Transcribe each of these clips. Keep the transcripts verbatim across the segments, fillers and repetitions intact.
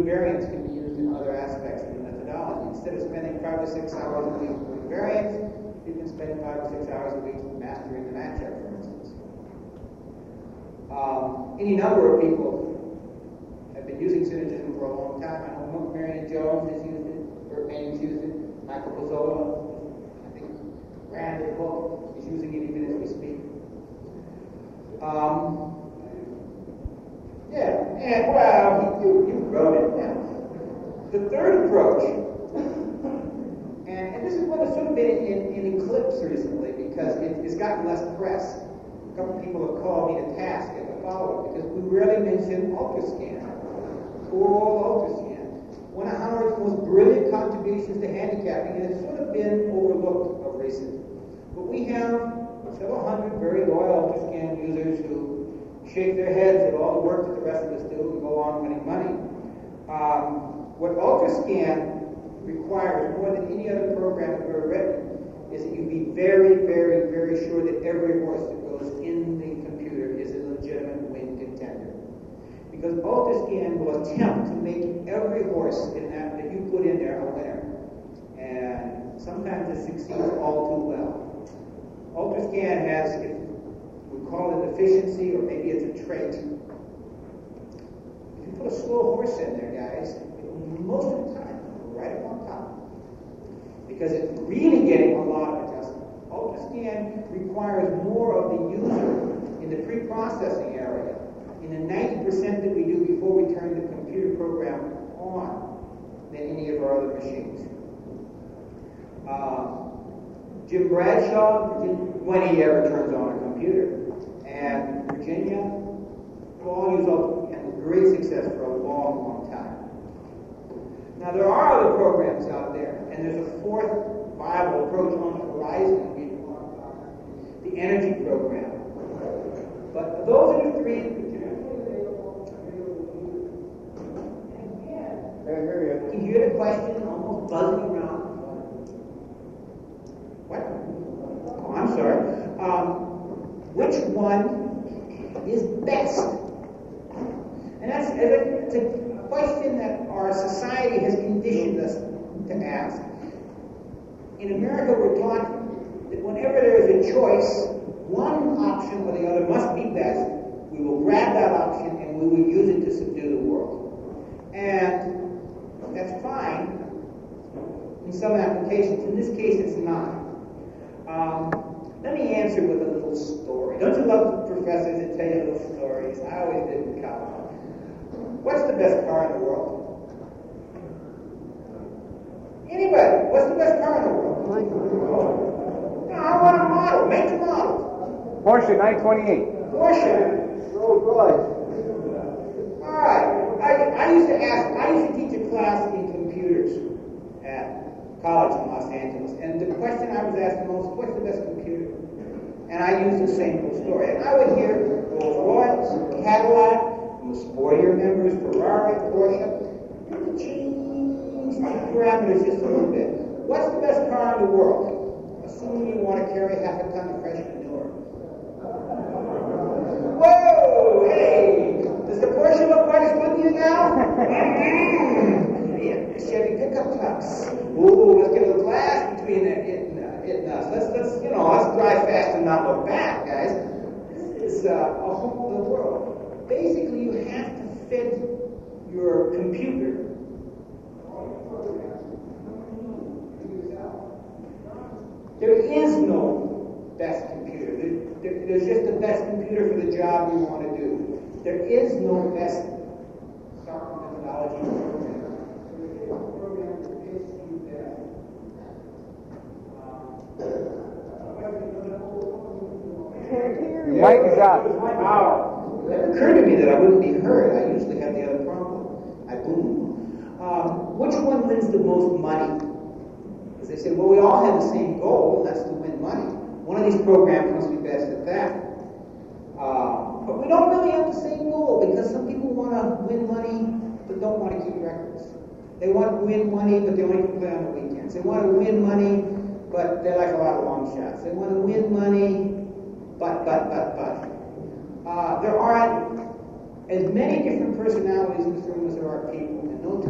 variance can be used in other aspects of the methodology. Instead of spending five or six hours a week doing variance, you can spend five or six hours a week mastering the matchup, for instance. Um, any number of people have been using synergism for a long time. I know Marion Jones has used it, Bert Main's used it, Michael Pozzola, I think Rand Book is using it even as we speak. Um, yeah, and well, you, you wrote it now. The third approach, and, and this is one that's sort of been in, in eclipse recently because it, it's gotten less press. A couple people have called me to task as a follow-up because we rarely mention ultrascan, oral ultrascan. One of Howard's most brilliant contributions to handicapping has sort of been overlooked of recent. But we have several hundred very loyal ultrascan users who shake their heads at all the work that the rest of us do and go on winning money. Um, what ultrascan requires more than any other program we've ever written is that you be very, very, very sure that every horse that goes in the computer is a legitimate win contender. Because ultrascan will attempt to make every horse in that, that you put in there a winner. And sometimes it succeeds all too well. Ultrascan has, if we call it efficiency, or maybe it's a trait. If you put a slow horse in there, guys, most of the time, right up on top, because it's really getting a lot of adjustment. Ultrascan requires more of the user in the pre-processing area, in the ninety percent that we do before we turn the computer program on, than any of our other machines. Uh, Jim Bradshaw, when he ever turns on a computer, and Virginia, all use ultrascan with great success for a long, long time. Now, there are other programs out there, and there's a fourth viable approach on the horizon, the energy program. But those are the three. Can you hear the question almost buzzing around? What? Oh, I'm sorry. Um, which one is best? And that's it's a question that our society has conditioned us to ask. In America, we're taught that whenever there is a choice, one option or the other must be best. We will grab that option and we will use it to subdue the world. And that's fine in some applications. In this case, it's not. Um, let me answer with a little story. Don't you love professors that tell you little stories? I always did in college. What's the best car in the world? Anybody? What's the best car in the world? No, I want a model. Make a model. Porsche nine twenty-eight. Porsche. Rolls Royce. All right. I, I used to ask. I used to teach a class in computers at college in Los Angeles, and the question I was asked the most, what's the best computer? And I used the same little story. And I would hear Rolls Royce, Cadillac, the sportier members, Ferrari, Porsche. Change the parameters just a little bit. What's the best car in the world? Assuming you want to carry half a ton of fresh manure. Whoa! Hey! Does the Porsche look quite as good to you now? Yeah, the Chevy pickup trucks. Ooh, let's get a little glass between it, it, uh, it and us. Let's, let's, you know, let's drive fast and not look back, guys. This is uh, a whole other world. Basically, you have to fit your computer. There is no best computer. There, there, there's just the best computer for the job you want to do. There is no best software methodology program. Your mic is out. Wow. It occurred to me that I wouldn't be heard. I usually have the other problem. I boom. Um, which one wins the most money? Because they said, well, we all have the same goal, and that's to win money. One of these programs must be best at that. Uh, but we don't really have the same goal because some people want to win money but don't want to keep records. They want to win money, but they only can play on the weekends. They want to win money, but they like a lot of long shots. They want to win money, but, but, but, but. Uh, there aren't as many different personalities in this room as there are people, and no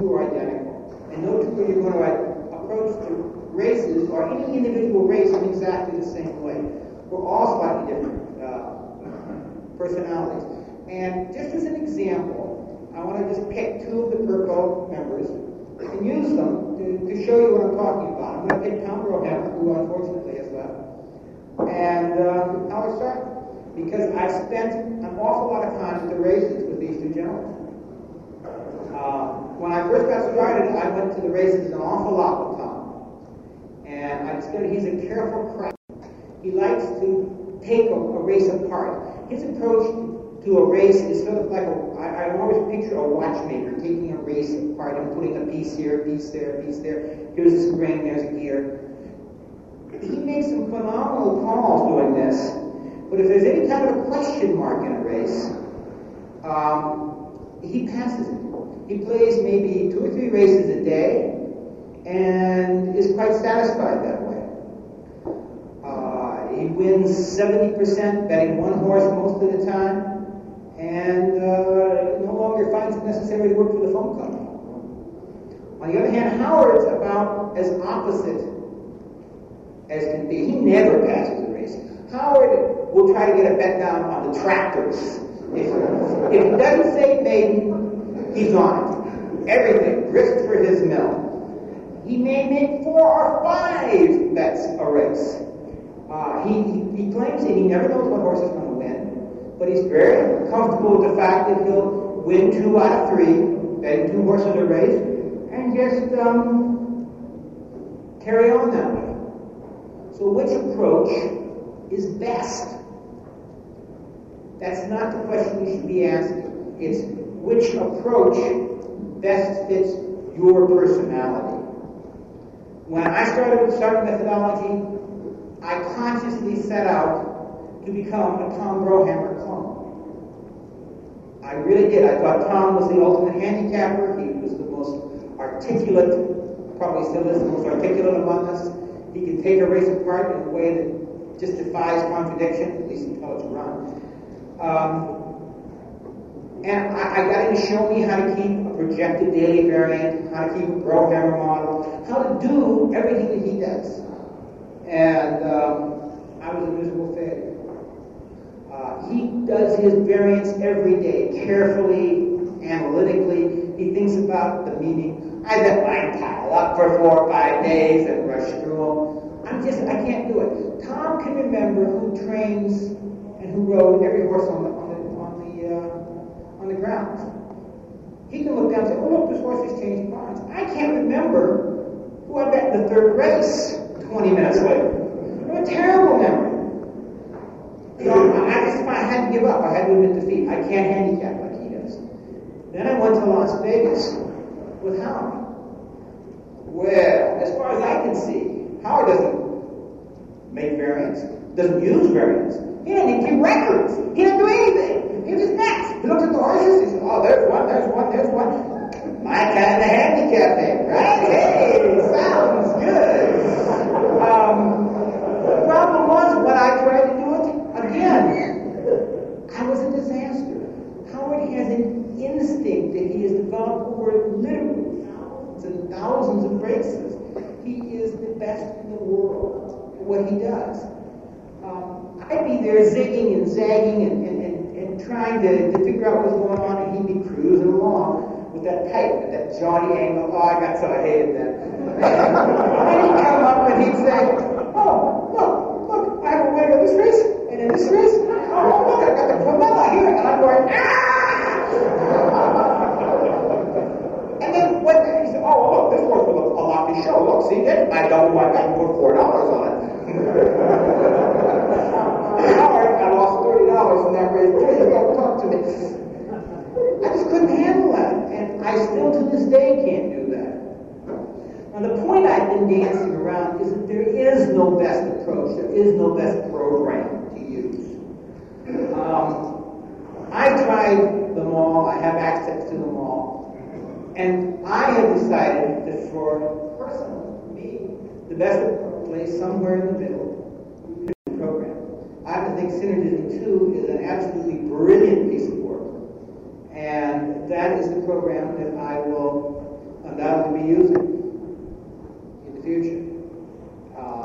or any individual race in exactly the same way. We're all slightly different uh, personalities. And just as an example, I want to just pick two of the Perko members and use them to, to show you what I'm talking about. I'm going to pick Tom Brohammer, who unfortunately has left. And uh, how I started. Because I've spent an awful lot of time at the races with these two gentlemen. Uh, when I first got started, I went to the races an awful lot with Tom. And I discovered he's a careful craft. He likes to take a, a race apart. His approach to a race is sort of like a, I, I always picture a watchmaker taking a race apart and putting a piece here, a piece there, a piece there. Here's a spring, there's a gear. He makes some phenomenal calls doing this. But if there's any kind of a question mark in a race, um, he passes it. He plays maybe two or three races a day and is quite satisfied that way. Uh, he wins seventy percent betting one horse most of the time and uh, no longer finds it necessary to work for the phone company. On the other hand, Howard's about as opposite as can be. He never passes a race. Howard will try to get a bet down on the tractors. If, if he doesn't say maiden, he's on it. Everything, grist for his mill. He may make four or five bets a race. Uh, he, he, he claims that he never knows what horse is going to win, but he's very comfortable with the fact that he'll win two out of three, betting two horses a race, and just um, carry on that way. So which approach is best? That's not the question you should be asking. It's which approach best fits your personality. When I started with Starting Methodology, I consciously set out to become a Tom Brohammer clone. I really did. I thought Tom was the ultimate handicapper. He was the most articulate, probably still is the most articulate among us. He can take a race apart in a way that just defies contradiction, at least until it's run. Um, and I, I got him to show me how to keep a projected daily variant, how to keep a Brohammer model, how to do everything that he does. And um, I was a miserable failure. Uh, he does his variants every day, carefully, analytically. He thinks about the meaning. I let mine pile up for four or five days and rush through them. I'm just, I can't do it. Tom can remember who trains and who rode every horse on the on the on the uh, on the ground. He can look down and say, "Oh look, this horse has changed barns." I can't remember who I bet in the third race twenty minutes later. I have a terrible memory. So I just I had to give up. I had to admit defeat. I can't handicap like he does. Then I went to Las Vegas with Howard. Well, as far as I can see, Howard doesn't make variants, doesn't use variants. He doesn't keep records. He doesn't do anything. He just next. He looks at the horses. He says, "Oh, there's one, there's one, there's one." My kind of handicap thing, right? Hey, sounds good. Um, the problem was when I tried to do it again, I was a disaster. Howard has an instinct that he has developed over literally thousands and thousands of races. He is the best in the world at what he does. Um, I'd be there zigging and zagging and, and, and, and trying to, to figure out what's going on, and he'd be cruising along with that pipe at that jaunty angle. Oh, I got so I hated that. And then he'd come up and he'd say, "Oh, look, look, I have a winner in this race, and in this race, oh, look, I got the Pomela here." And I'm going, "Ah!" And then when he said, "Oh, look, this horse will look a lot to show. Look, see, that I doubled my bet and put four dollars on it." Howard, I lost thirty dollars from that race. Please don't talk to me. I just couldn't handle that, and I still to this day can't do that. Now, the point I've been dancing around is that there is no best approach. There is no best program to use. Um, I've tried them all. I have access to them all. And I have decided that for personally, me, the best approach lays somewhere in the middle of the program. I think Synergism two is an absolutely brilliant piece of work. And that is the program that I will undoubtedly be using in the future. Uh,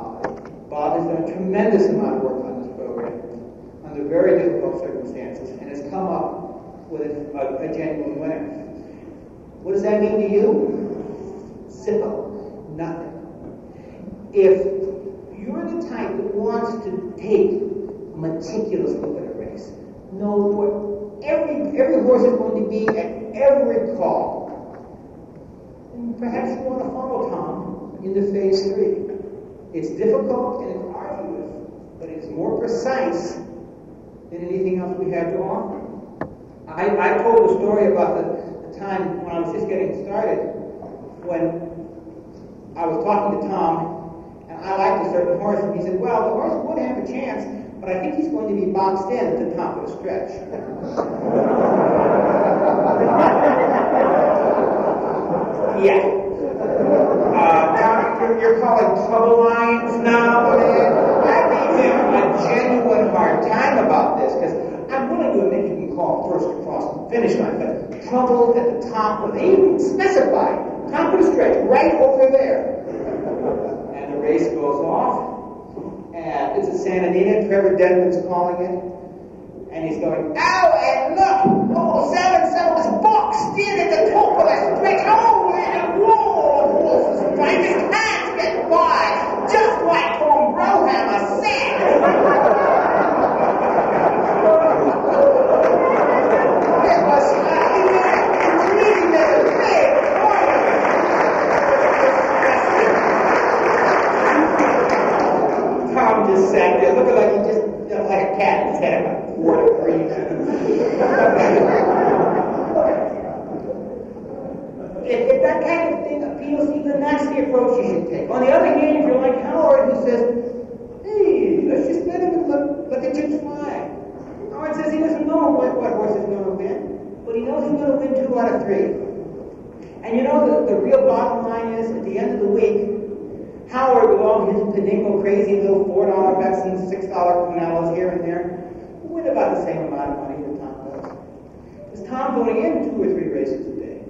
tremendous amount of work on this program under very difficult circumstances and has come up with a, a genuine winner. What does that mean to you? Simple. Nothing. If you're the type that wants to take a meticulous look at a race, know what every every horse is going to be at every call, and perhaps you want to follow Tom into phase three. It's difficult and it's arduous, but it's more precise than anything else we have to offer. I, I told the story about the, the time when I was just getting started, when I was talking to Tom, and I liked a certain horse, and he said, well, the horse would have a chance, but I think he's going to be boxed in at the top of the stretch. Yeah. Uh, Tom, you're, you're calling trouble lines now, man. I gave him a genuine hard time about this, because I'm willing to admit you can call first across the finish line, but trouble at the top, well, they even specify top of the stretch, right over there. And the race goes off, and it's at Santa Anita. Trevor Denman's calling it, and he's going, ow, and look, oh, seven, seven was boxed in at the top of the stretch. Oh, and whoa, the horse is trying his hands get by, just like Tom Brohammer said. It was uh, really a big Tom just sat there looking like he just, you know, like a cat in his head about a quart of cream. if, if that kind of thing appeals to you, then that's the approach you should take. On the other hand, if you're like Howard, who says, hey, let's just let him look, let the chips fly. Howard says he doesn't know what, what horse is going to win, but he knows he's going to win two out of three. And you know, the, the real bottom line is, at the end of the week, Howard, with all his Pedingo crazy little four dollar bets and six dollar Pinellas here and there, will win about the same amount of money that Tom does. Because Tom's only in two or three races a day.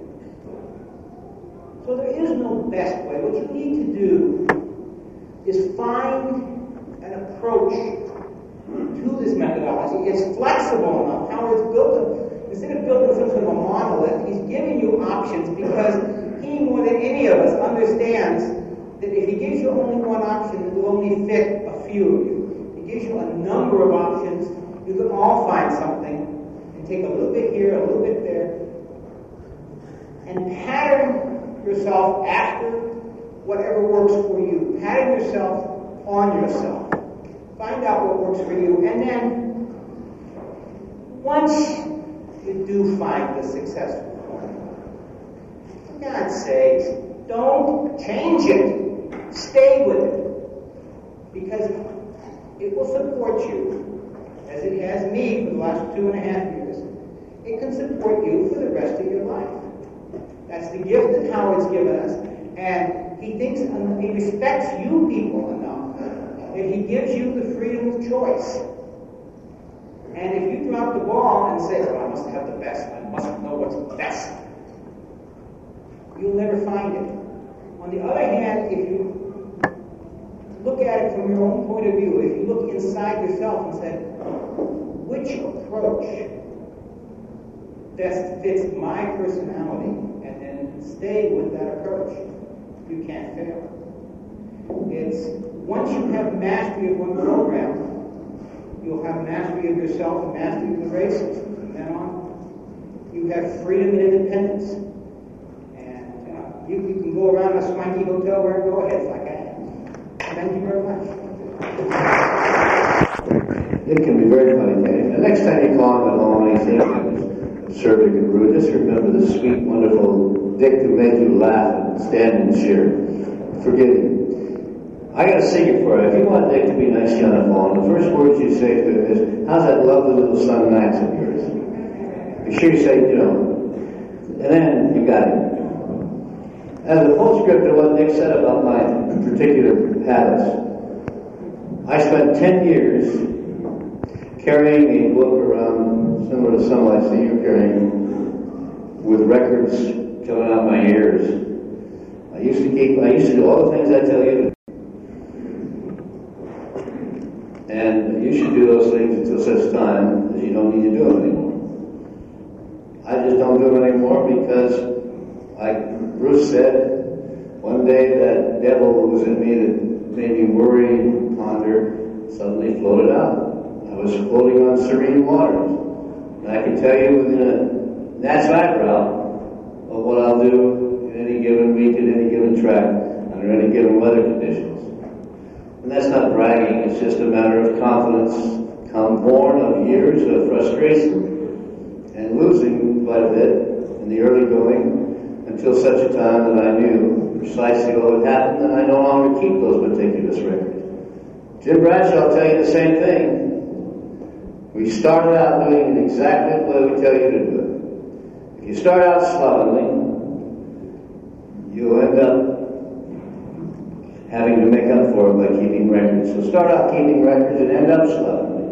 So there is no best way. What you need to do is find an approach to this methodology. It's flexible enough. Howard's built a, instead of building some sort of a monolith, he's giving you options because he, more than any of us, understands that if he gives you only one option, it will only fit a few of you. If he gives you a number of options, you can all find something and take a little bit here, a little bit there, and pattern yourself after whatever works for you. Pattern yourself on yourself. Find out what works for you, and then once you do find the successful one, for God's sakes, don't change it. Stay with it, because it will support you, as it has me for the last two and a half years. It can support you for the rest of your life. That's the gift that Howard's given us, and he thinks, he respects you people enough that he gives you the freedom of choice. And if you drop the ball and say, well, I must have the best, I must know what's best, you'll never find it. On the other hand, if you look at it from your own point of view, if you look inside yourself and say, which approach best fits my personality, and then stay with that approach, you can't fail. It's, once you have mastery of one program, you'll have mastery of yourself and mastery of the races. From then on, you have freedom and independence. You, you can go around a swanky hotel where go ahead, like I am. Thank you very much. It can be very funny, Danny. The next time you call him at home and he's thinking absurd and rude, just remember the sweet, wonderful Dick who made you laugh and stand and cheer. Forgive him. I got a secret for you. If you want Dick to be nice to you on the phone, the first words you say to him is, how's that lovely little son Max of yours? Be sure you say, you know, and then you got it. As a postscript to what Dick said about my particular habits, I spent ten years carrying a book around similar to some lights that you're carrying, with records coming out my ears. I used to keep, I used to do all the things I tell you. And you should do those things until such time as you don't need to do them anymore. I just don't do them anymore because, like Bruce said, one day that devil that was in me that made me worry and ponder suddenly floated out. I was floating on serene waters. And I can tell you within a gnat's eyebrow of what I'll do in any given week, in any given track, under any given weather conditions. And that's not bragging, it's just a matter of confidence, come born of years of frustration and losing quite a bit in the early going until such a time that I knew precisely what would happen, and I no longer keep those meticulous records. Jim Bradshaw will tell you the same thing. We started out doing it exactly the way we tell you to do it. If you start out slovenly, you'll end up having to make up for it by keeping records. So start out keeping records and end up slovenly.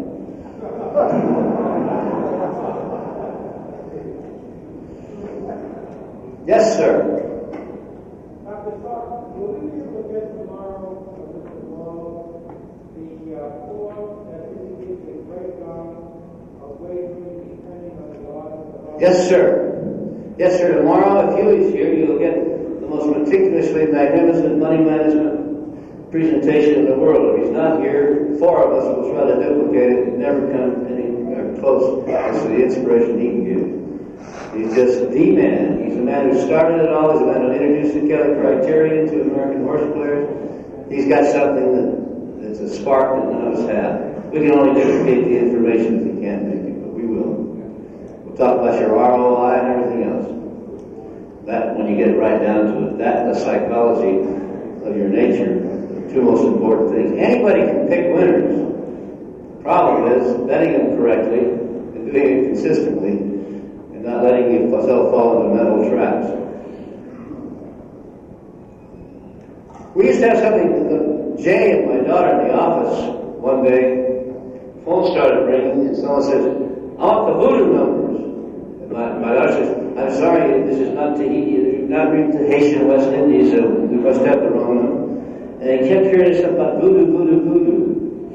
Yes, sir. Doctor Clark, will we be able to get tomorrow, tomorrow the uh, form that indicates a breakdown of wages depending on the order? Yes, sir. Yes, sir. Tomorrow, if Huey's here, you'll get the most meticulously magnificent money management presentation in the world. If he's not here, four of us will try to duplicate it and never come anywhere close to the inspiration he can give. He's just the man. He's the man who started it all. He's the man who introduced the Keller criterion to American horse players. He's got something that, that's a spark that none of us have. We can only duplicate the information if we can't make it, but we will. We'll talk about your R O I and everything else. That, when you get right down to it, that and the psychology of your nature, the two most important things. Anybody can pick winners. The problem is betting them correctly and doing it consistently, not letting yourself fall into mental traps. We used to have something, the, Jay and my daughter in the office, one day, the phone started ringing, and someone says, I want the voodoo numbers. And my, my daughter says, I'm sorry, this is not Tahiti, not read the Haitian West Indies, so we must have the wrong number. And he kept hearing us about voodoo, voodoo, voodoo.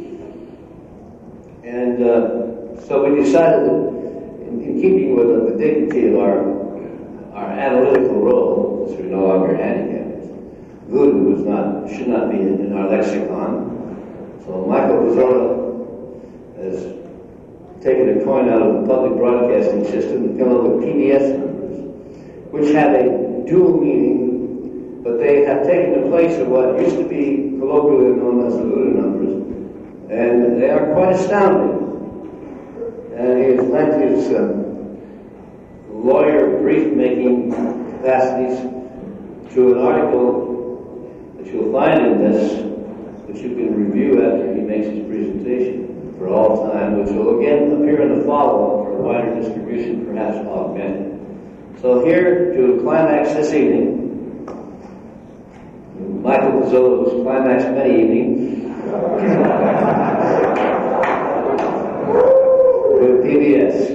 And uh, so we decided that in keeping with the dignity of our our analytical role, since we're no longer handicapped, voodoo was not should not be in, in our lexicon. So Michael Pizzola has taken a coin out of the public broadcasting system and come up with P B S numbers, which have a dual meaning, but they have taken the place of what used to be colloquially known as the voodoo numbers, and they are quite astounding. And he has lent his um, lawyer brief-making capacities to an article that you'll find in this, which you can review after he makes his presentation for all time, which will again appear in the follow-up for a wider distribution, perhaps augmented. So here to climax this evening, Michael Pizzola's climax many evenings, with P B S.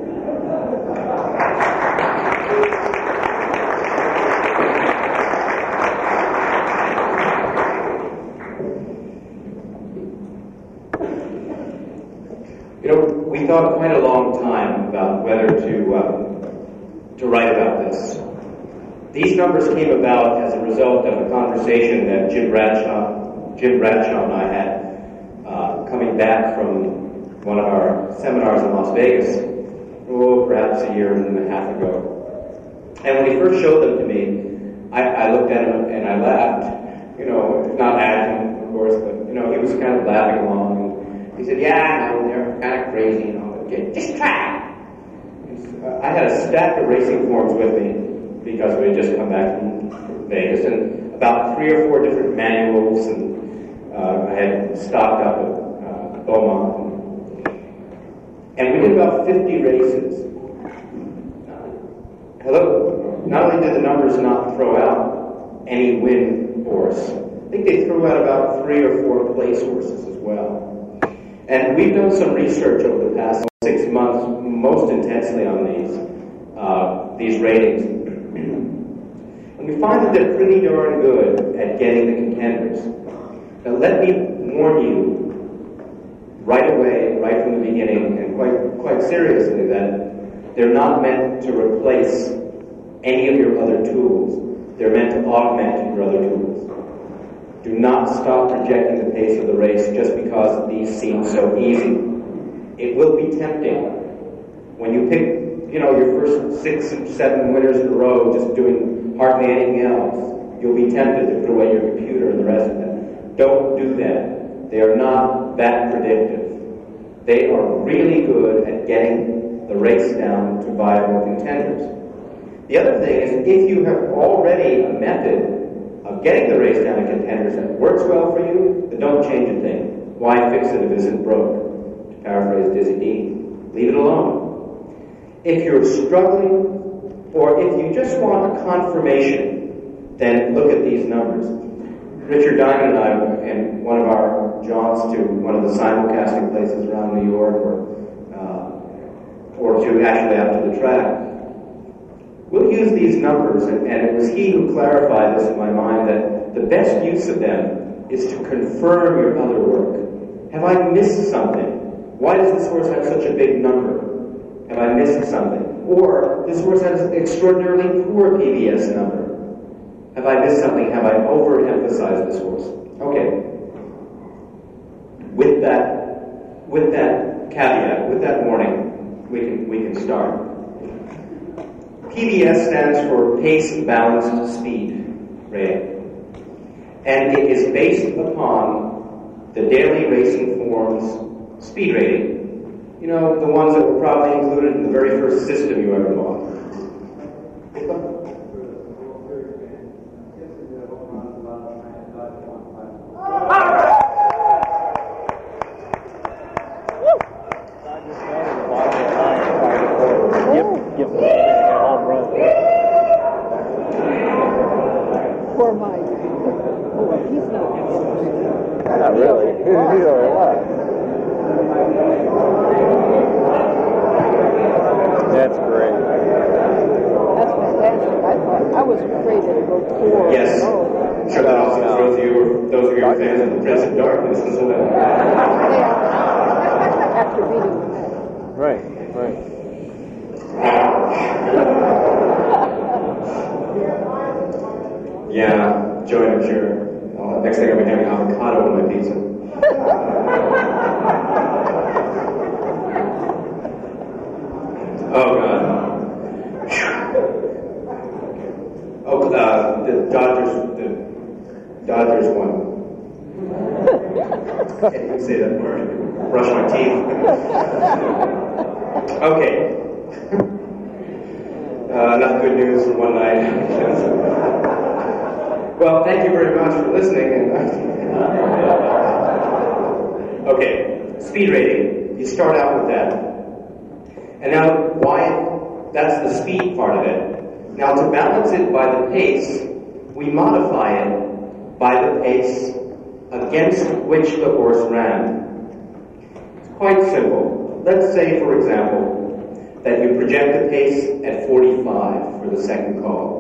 You know, we thought quite a long time about whether to uh, to write about this. These numbers came about as a result of a conversation that Jim Bradshaw, Jim Bradshaw and I had uh, coming back from one of our seminars in Las Vegas, oh, perhaps a year and a half ago. And when he first showed them to me, I, I looked at him and I laughed. You know, not at him, of course, but, you know, he was kind of laughing along. And he said, yeah, I know, they're kind of crazy, you know, but just try it. Uh, I had a stack of racing forms with me because we had just come back from Vegas, and about three or four different manuals, and uh, I had stocked up at uh, Beaumont. And we did about fifty races. Hello? Not only did the numbers not throw out any win horse, I think they threw out about three or four place horses as well. And we've done some research over the past six months, most intensely on these, uh, these ratings. And we find that they're pretty darn good at getting the contenders. Now let me warn you, right away, right from the beginning, and quite quite seriously, that they're not meant to replace any of your other tools. They're meant to augment your other tools. Do not stop projecting the pace of the race just because these seem so easy. It will be tempting when you pick, you know, your first six and seven winners in a row, just doing hardly anything else. You'll be tempted to put away your computer and the rest of it. Don't do that. They are not that predictive. They are really good at getting the race down to viable contenders. The other thing is, if you have already a method of getting the race down to contenders that works well for you, then don't change a thing. Why fix it if it isn't broke? To paraphrase Dizzy Dean, leave it alone. If you're struggling, or if you just want a confirmation, then look at these numbers. Richard Diamond and I, in one of our jaunts to one of the simulcasting places around New York, or uh, or to actually out to the track, we'll use these numbers, and, and it was he who clarified this in my mind, that the best use of them is to confirm your other work. Have I missed something? Why does this horse have such a big number? Have I missed something? Or this horse has an extraordinarily poor P B S number. Have I missed something? Have I overemphasized this horse? Okay. With that, with that caveat, with that warning, we can we can start. P B S stands for Pace Balanced Speed Rating, and it is based upon the Daily Racing Form's speed rating. You know, the ones that were probably included in the very first system you ever bought. Poor Mike. Oh, he's not. Not really. He's all right. That's great. That's fantastic. I thought I was afraid that it would go four. Yes. Oh. I'm sure that also throws you, or those of you who are fans of the Prince of Darkness, and so that. Yeah. After beating the man. Right, right. Yeah, Joey, I'm sure. Uh, next thing I'll be having avocado on my pizza. Oh, God. Oh, uh, the Dodgers, the Dodgers won. Can't even say that word. Brush my teeth. Okay. Uh, not good news for one night. Well, thank you very much for listening. Okay, speed rating. You start out with that. And now, why? That's the speed part of it. Now, to balance it by the pace, we modify it by the pace against which the horse ran. It's quite simple. Let's say, for example, that you project the pace at forty-five for the second call.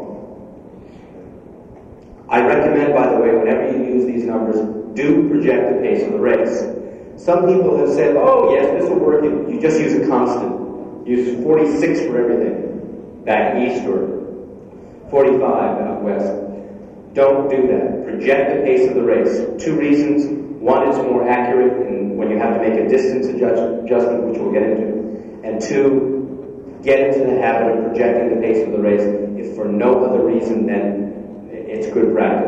I recommend, by the way, whenever you use these numbers, do project the pace of the race. Some people have said, oh, yes, this will work. You just use a constant. Use forty-six for everything back east, or forty-five out west. Don't do that. Project the pace of the race. Two reasons. One, it's more accurate in when you have to make a distance adjust- adjustment, which we'll get into. And two, get into the habit of projecting the pace of the race, if for no other reason than it's good practice.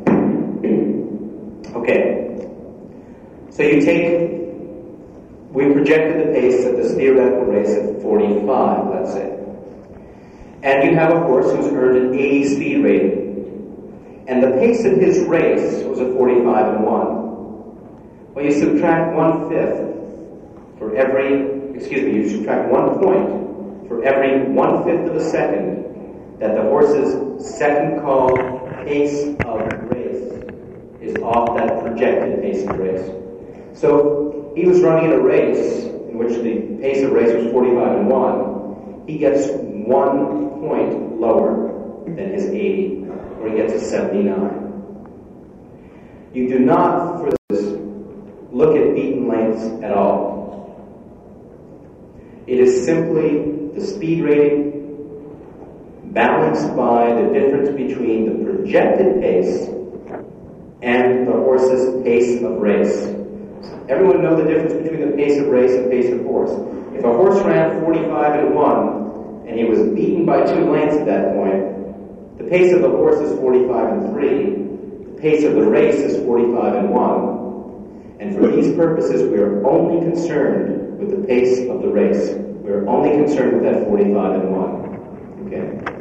Okay. So you take, we projected the pace at this theoretical race at forty-five, let's say. And you have a horse who's earned an eighty speed rating. And the pace of his race was a forty-five and one. Well, you subtract one-fifth for every, excuse me, you subtract one point for every one-fifth of a second that the horse's second call pace of race is off that projected pace of race. So he was running in a race in which the pace of race was forty-five and one. He gets one point lower than his eighty, or he gets a seventy-nine. You do not, for this, look at beaten lengths at all. It is simply the speed rating balanced by the difference between the projected pace and the horse's pace of race. Everyone know the difference between the pace of race and pace of horse. If a horse ran forty-five and one, and he was beaten by two lengths at that point, the pace of the horse is forty-five and three, the pace of the race is forty-five and one. And for these purposes, we are only concerned with the pace of the race. We are only concerned with that forty-five and one. Okay?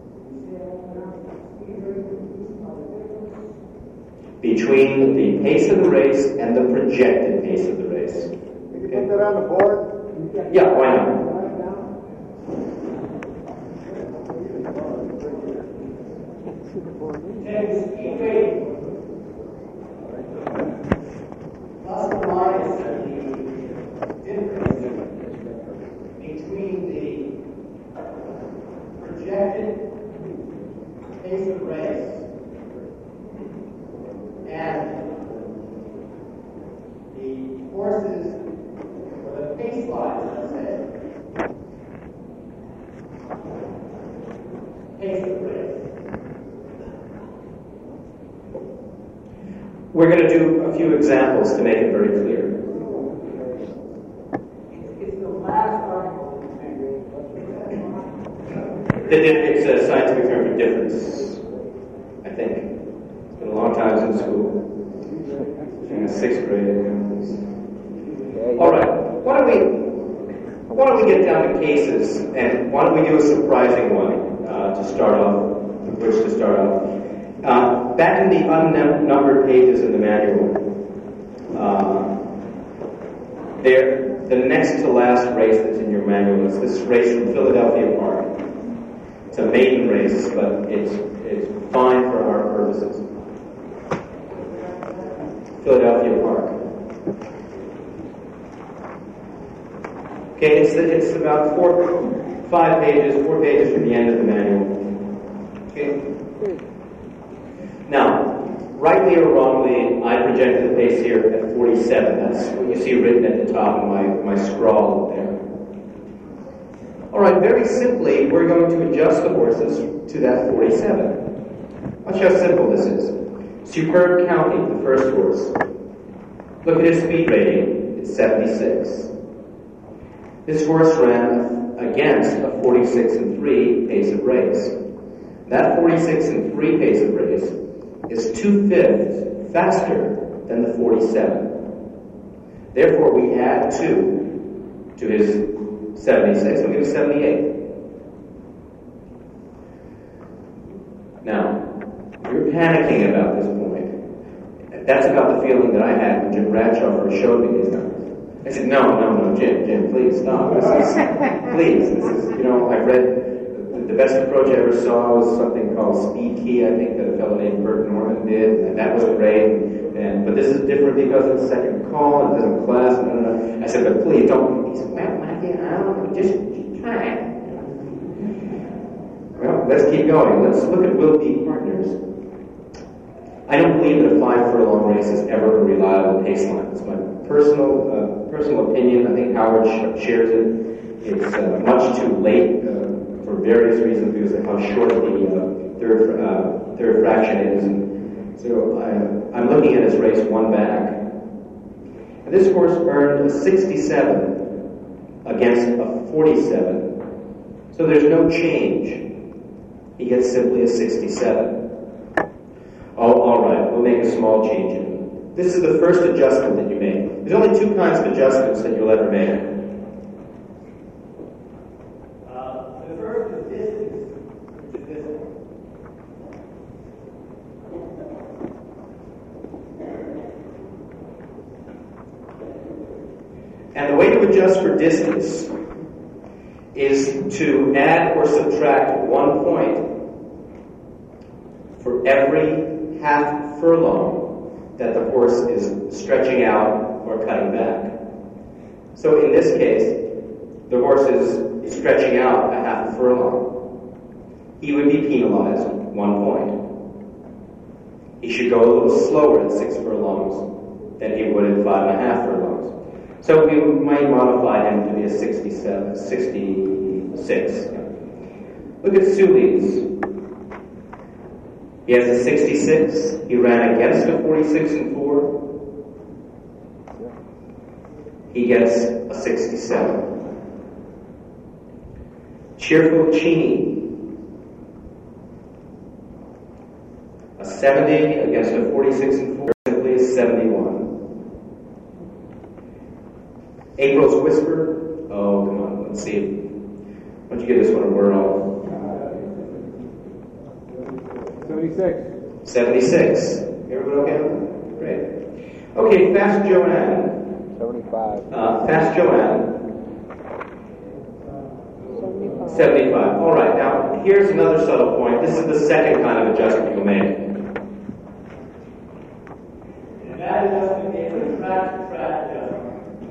Between the pace of the race and the projected pace of the race. Can you put that on the board? Yeah, why not? And speed rating. Plus or minus the difference between the projected pace of race and the horses, or the pace lines, let's say, pace of race. We're going to do a few examples to make it very clear. It's the last article. It's a scientific term for difference, I think. It's been a long time since school. In the sixth grade. All right. Why don't we why don't we get down to cases, and why don't we do a surprising one uh, to start off, with which to start off. Uh, back in the unnumbered pages in the manual, uh, there, the next to last race that's in your manual is this race from Philadelphia Park. It's a maiden race, but it's it's fine for our purposes. Philadelphia Park. Okay, it's it's about four, five pages, four pages from the end of the manual. Okay. Now, rightly or wrongly, I projected the pace here at forty-seven. That's what you see written at the top of my, my scrawl there. All right, very simply, we're going to adjust the horses to that forty-seven. Watch how simple this is. Superb County, the first horse. Look at his speed rating. It's seventy-six. This horse ran against a forty-six and three pace of race. That forty-six and three pace of race is two-fifths faster than the forty-seven. Therefore, we add two to his seventy-six. We'll give him seventy-eight. Now, you're panicking about this point. That's about the feeling that I had when Jim Bradshaw first showed me these numbers. I said, no, no, no, Jim, Jim, please stop. This is, please, this is, you know, I've read... The best approach I ever saw was something called Speed Key, I think, that a fellow named Bert Norman did, and that was great. And, and but this is different because it's a second call, it doesn't class, and I don't know. I said, but please don't. He said, well, Matthew, I don't know, just keep trying. Well, let's keep going. Let's look at Will Beat Partners. I don't believe that a five furlong race is ever a reliable pace line. It's my personal uh, personal opinion. I think Howard sh- shares it. It's uh, much too late. Uh, for various reasons, because of how short the uh, third uh, third fraction is. And so I, I'm looking at his race one back. And this horse earned a sixty-seven against a forty-seven. So there's no change. He gets simply a sixty-seven. Oh, all right, we'll make a small change in it. This is the first adjustment that you make. There's only two kinds of adjustments that you'll ever make. And the way to adjust for distance is to add or subtract one point for every half furlong that the horse is stretching out or cutting back. So in this case, the horse is stretching out a half furlong. He would be penalized one point. He should go a little slower at six furlongs. than he would in five and a half furlongs. So we might modify him to be a sixty-seven, sixty-six. Look at Sulis. He has a sixty-six. He ran against a forty-six and four. He gets a sixty-seven. Cheerful Chini. A seventy against a forty-six and four. Simply a seventy-one. April's Whisper. Oh, come on. Let's see. Why don't you give this one a whirl? seventy-six. seventy-six. Everyone okay? Great. Okay, Fast Joanne. seventy-five. Uh, Fast Joanne. seventy-five. seventy-five. All right, now here's another subtle point. This is the second kind of adjustment you'll make. And that adjustment is a track-to-track adjustment.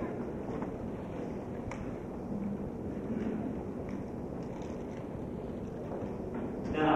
Now,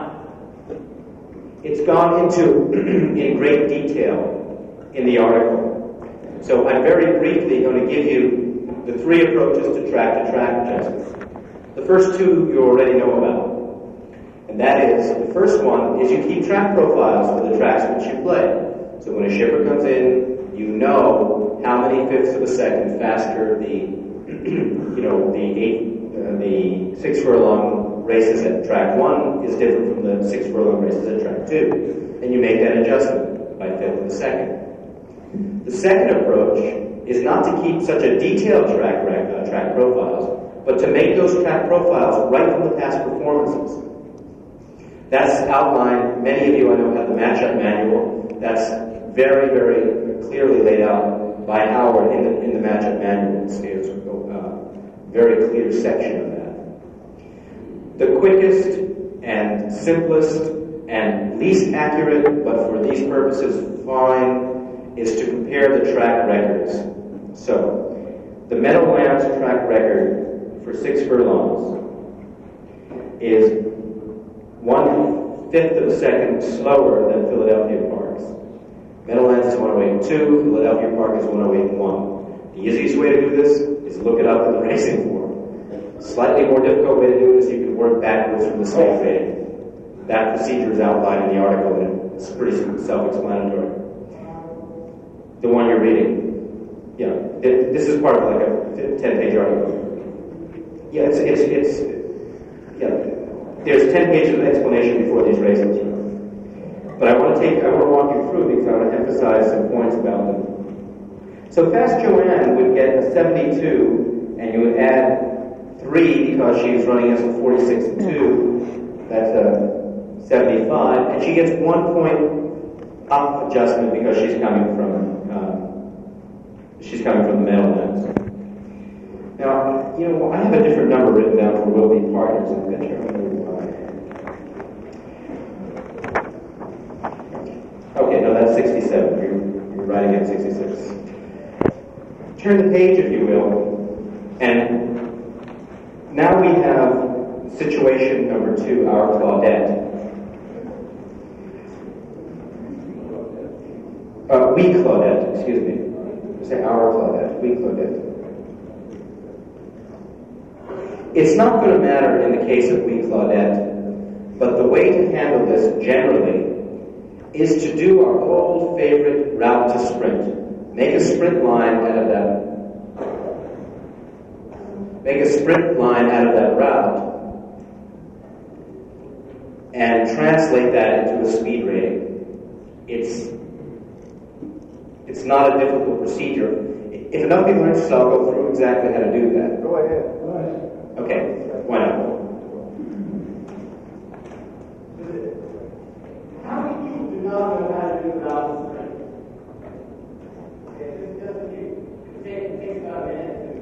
it's gone into in great detail in the article. So I'm very briefly going to give you the three approaches to track-to-track adjustments. The first two you already know about. And that is, the first one is you keep track profiles for the tracks which you play. So when a shipper comes in, you know how many fifths of a second faster the, you know, the eight, uh, the six furlong races at track one is different from the six furlong races at track two. And you make that adjustment by fifth of a second. The second approach is not to keep such a detailed track, uh, track profiles, but to make those track profiles right from the past performances. That's outlined, many of you I know have the matchup manual. That's very, very clearly laid out by Howard in the, in the matchup manual. It's a uh, very clear section of that. The quickest and simplest and least accurate, but for these purposes fine, is to compare the track records. So, the Meadowlands track record for six furlongs is one fifth of a second slower than Philadelphia Park's. Meadowlands is one oh eight point two, Philadelphia Park is one oh eight point one. The easiest way to do this is look it up in the racing form. Slightly more difficult way to do it is you can work backwards from the speed rating. That procedure is outlined in the article and it's pretty self-explanatory. The one you're reading. Yeah, it, this is part of like a ten-page article. Yeah, it's, it's, it's, yeah, there's ten pages of explanation before these races. But I want to take, I want to walk you through because I want to emphasize some points about them. So Fast Joanne would get a seventy-two, and you would add three because she's running as a forty-six and two. That's a seventy-five, and she gets one point up adjustment because she's coming from She's coming from the Meadowlands. Now, you know, I have a different number written down for will be partners in the picture. I don't know why. Okay, no, that's sixty-seven. You're, you're writing at sixty-six. Turn the page, if you will, and now we have situation number two, our Claudette. Uh, we Claudette, excuse me. Say our Claudette, we Claudette. It's not going to matter in the case of we Claudette, but the way to handle this generally is to do our old favorite route to sprint. Make a sprint line out of that. Make a sprint line out of that route and translate that into a speed rating. It's It's not a difficult procedure. If enough people are interested, I'll go through exactly how to do that. Go ahead. Go ahead. Okay, why not? How many people do not know how to do route sprint? Okay, this just it takes about a minute to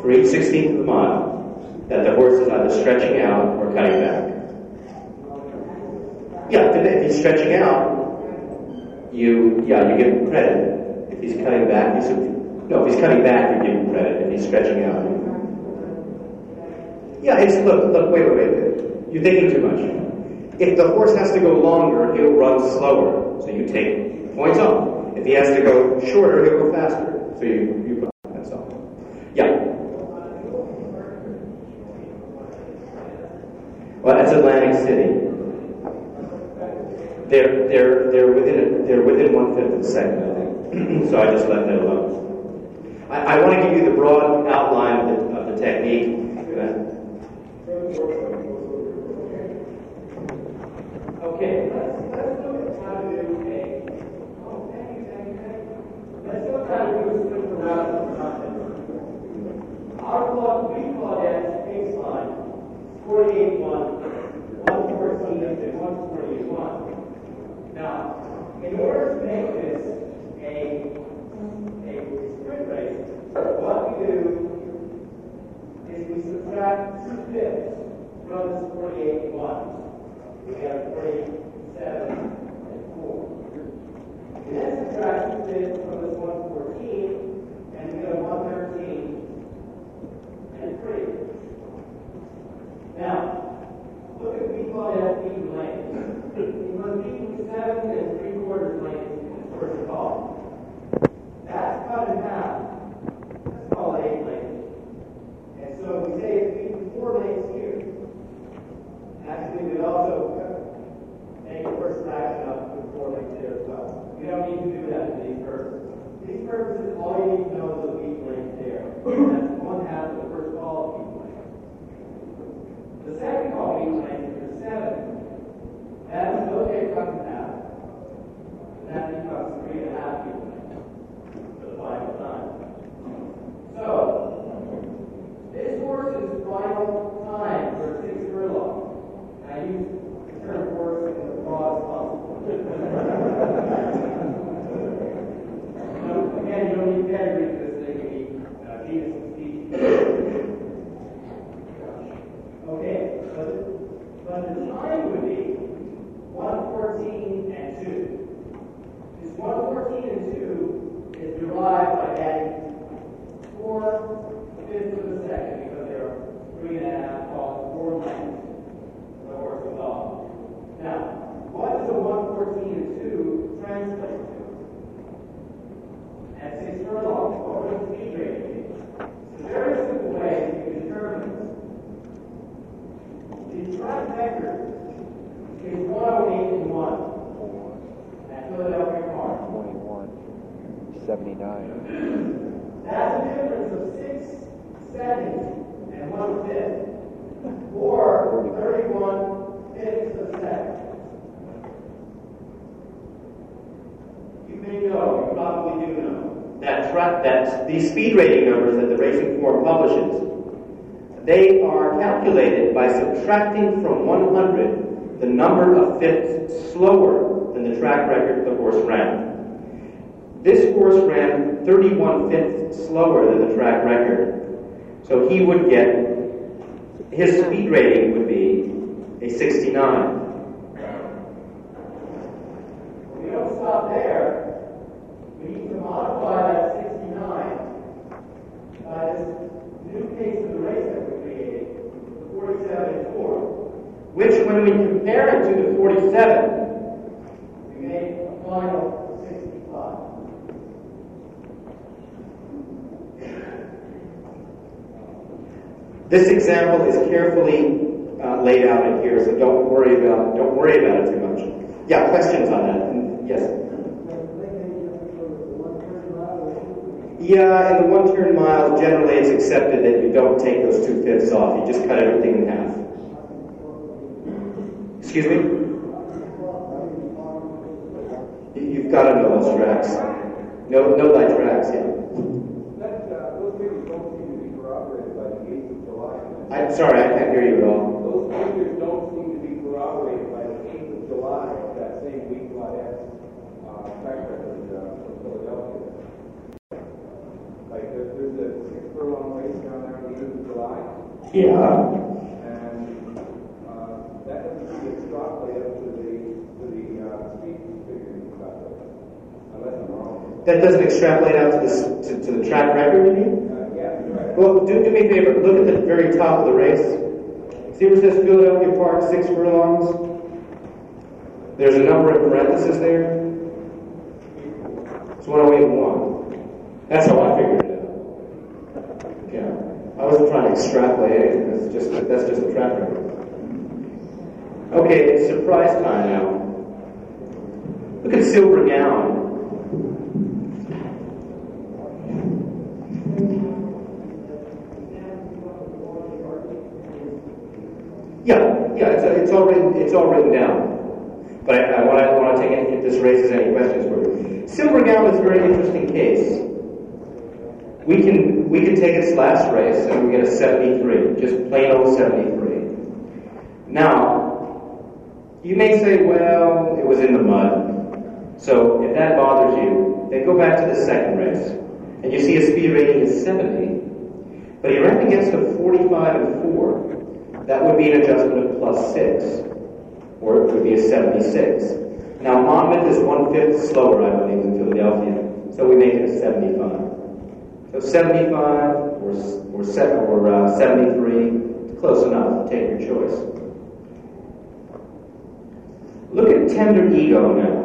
for each sixteenth of a mile that the horse is either stretching out or cutting back. Yeah, if he's stretching out, you yeah you give him credit. If he's cutting back, you sub- no. If he's cutting back, you give him credit. If he's stretching out, yeah. It's look look wait wait wait. You're thinking too much. If the horse has to go longer, he'll run slower, so you take points off. If he has to go shorter, he'll go faster, so you you put points off. Yeah. Well, that's Atlantic City. They're they're they're within a, they're within one fifth of a second, I think. So I just left that alone. I, I want to give you the broad outline of the, of the technique. Okay, let's let's look at how to do a. Oh, thank you, thank you, thank you. Let's look at how to do a switch around the content. Our plot, we plot as baseline forty-eight one, one fourteen, and one forty-eight one. Now, in order to make this a, a sprint race, what we do is we subtract two fifths from this forty-eight one. We have forty-seven and four. We then subtract two fifths from this one fourteen, and we get a one thirteen and three. Now, look at we plot as even lanes. We must be seven and three quarters lanes in the first column. That's cut in half. That's called eight lanes. And so we say it's equal four lanes here. Actually, we also make the first fraction up to four lanes there as well. We don't need to do that for these purposes. These purposes, all you need to know is the weak length there. That's one half of the first column weak length. The second column weak length is seven. That's still get cut in half. That becomes three and a half weak length for the final time. So, this horse's final time for six furlongs. I use the term horse in the broadest possible. So, again, you don't need pedigree for this thing. You need uh, genus and species. Okay, but, but the time would be one fourteen and two. This one fourteen and two is derived by adding four fifths of a second because there are three and a half called four lengths. Now, what does a one fourteen and two translate to? At six furlongs, what would the speed rate be? It's a very simple way to determine this. The track vector is one oh eight and one at Philadelphia Park. twenty-one, seventy-nine. That's a difference of six seconds and one fifth, or thirty-one fifths of a second. You may know, you probably do know, that tra- that these speed rating numbers that the Racing Form publishes, they are calculated by subtracting from one hundred the number of fifths slower than the track record the horse ran. This horse ran thirty-one fifths slower than the track record, so he would get, his speed rating would be a sixty-nine. We don't stop there. We need to modify that sixty-nine by this new case of the race that we created, the forty-seven and four, which when we compare it to the forty-seven, we make a final sixty-five. This example is carefully uh, laid out in here, so don't worry about don't worry about it too much. Yeah, questions on that? Yes. Yeah, in the one-turn mile, generally it's accepted that you don't take those two fifths off. You just cut everything in half. Excuse me? You've got to know those tracks. Know, know thy tracks, yeah. Those figures don't seem to be corroborated by the eighth of July. I'm sorry, I can't hear you at all. Those figures don't seem to be corroborated by the eighth of July of that same week lot X uh, track record uh, from Philadelphia. Like, there's, there's there's a six furlong race down there on the eighth of July, Yeah. and uh, that doesn't really extrapolate up to the to the uh, speed figure you got there, unless I'm wrong. That doesn't extrapolate out to the s- to, to the track record, you mean? Uh, yeah, you're right. Well, do, do me a favor. Look at the very top of the race. See where it says Philadelphia Park, six furlongs? There's a number in parentheses there. It's one oh eight and one. That's how I figured it out. Yeah. I wasn't trying to extrapolate anything. That's just, that's just the track record. Okay, it's surprise time now. Look at Silver Gown. Yeah, yeah, it's, it's all written. It's all written down. But I, I want to want to take any, if this raises any questions for you. Silver Gown is a very interesting case. We can we can take its last race and we get a seventy-three, just plain old seventy-three. Now, you may say, well, it was in the mud. So if that bothers you, then go back to the second race, and you see a speed rating is seventy. But he ran against a forty-five and four. That would be an adjustment of plus six, or it would be a seventy-six. Now, Monmouth is one-fifth slower, I believe, than Philadelphia, so we make it a seventy-five. So seventy-five or or, se- or uh, seventy-three, it's close enough. Take your choice. Look at Tender Ego now.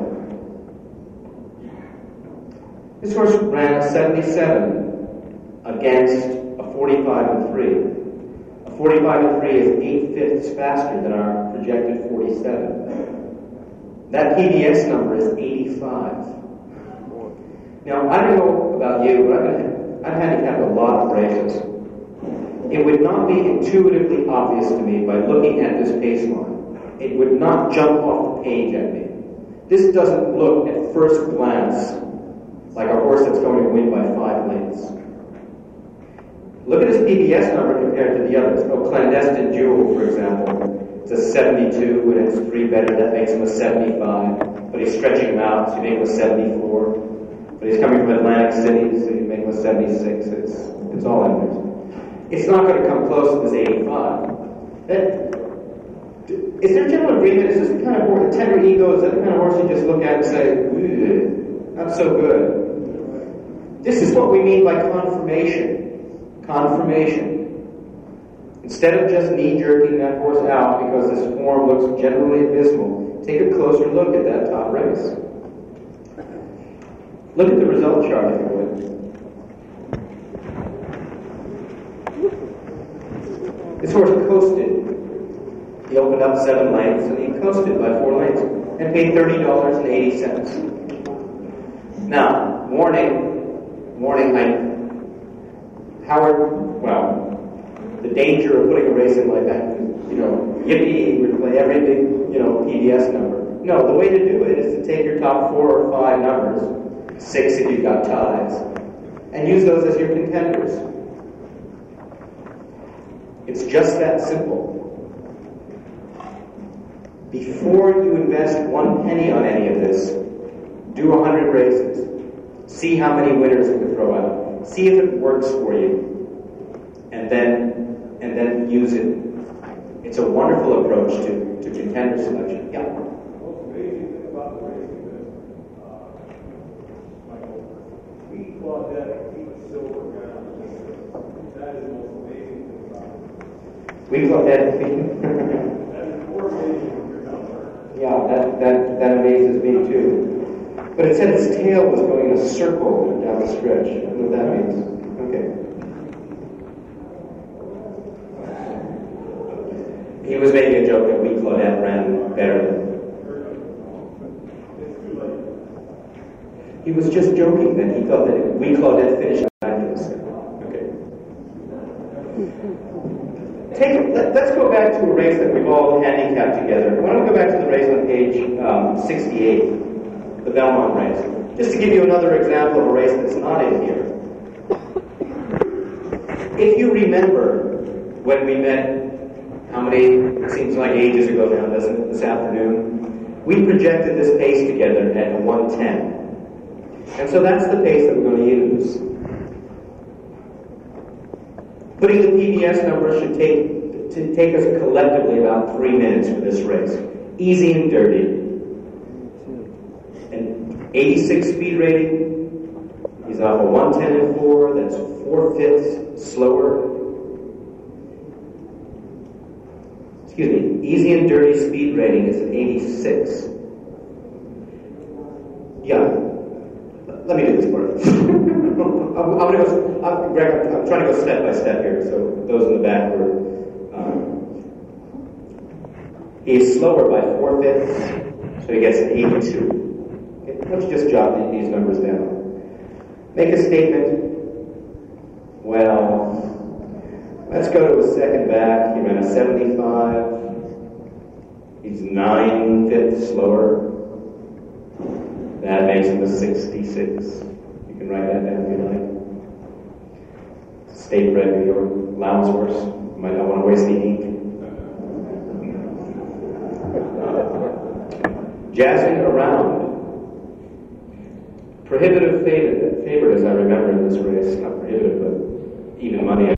This horse ran a seventy-seven against a forty-five and three. forty-five and three is eight-fifths faster than our projected forty-seven. That P B S number is eighty-five. Now, I don't know about you, but I've, been, I've handicapped a lot of races. It would not be intuitively obvious to me by looking at this pace line. It would not jump off the page at me. This doesn't look at first glance like a horse that's going to win by five lengths. Look at his P B S number compared to the others. Oh, Clandestine Jewel, for example. It's a seventy-two, and it's three better. That makes him a seventy-five. But he's stretching him out, so you make him a seventy-four. But he's coming from Atlantic City, so you make him a seventy-six. It's, it's all in there. It's not going to come close to this eighty-five. That, is there general agreement? Is this the kind of horse, the Tender Ego, is that the kind of horse you just look at and say, not so good? This is what we mean by confirmation. Confirmation. Instead of just knee-jerking that horse out because this form looks generally abysmal, take a closer look at that top race. Look at the result chart, if you would. This horse coasted. He opened up seven lengths, and he coasted by four lengths, and paid thirty dollars and eighty cents. Now, warning, warning, I Howard, well, the danger of putting a race in like that, you know, yippee, we play every big, you know, P B S number. No, the way to do it is to take your top four or five numbers, six if you've got ties, and use those as your contenders. It's just that simple. Before you invest one penny on any of this, do a hundred races. See how many winners you can throw out. See if it works for you, and then and then use it. It's a wonderful approach to, to contender selection. Yeah. The most amazing thing about the racing is, uh, Michael, we thought that he was silver ground. That is the most amazing thing about it. We call that. That is more amazing than your number. Yeah, that, that that amazes me too. But it said its tail was going in a circle down the stretch. I don't know what that means. Okay. He was making a joke that we Claudette ran better than. He was just joking that he thought that we Claudette finished miraculous. Okay. Take, let, let's go back to a race that we've all handicapped together. Why don't we go back to the race on page um, sixty-eight. The Belmont race. Just to give you another example of a race that's not in here. If you remember when we met, how many, it seems like ages ago now, doesn't it, this afternoon, we projected this pace together at one ten. And so that's the pace that we're going to use. Putting the P B S numbers should take to take us collectively about three minutes for this race. Easy and dirty. An eighty-six speed rating. He's off a one ten and four. That's four fifths slower. Excuse me. Easy and dirty speed rating is an eighty-six. Yeah. Let me do this part. I'm, I'm going to go, I'm, Greg, I'm, I'm trying to go step by step here, so those in the back were, um, he's slower by four fifths, so he gets an eighty-two. Okay, let's just jot these numbers down. Make a statement. Well, let's go to his second back. He ran a seventy-five. He's nine fifths slower. That makes him a sixty-six. You can write that down if you like. State-bred New York Lowndes horse. You might not want to waste the ink. Jazzing around. Prohibitive favorite, favorite as I remember in this race. Not prohibitive, but even money.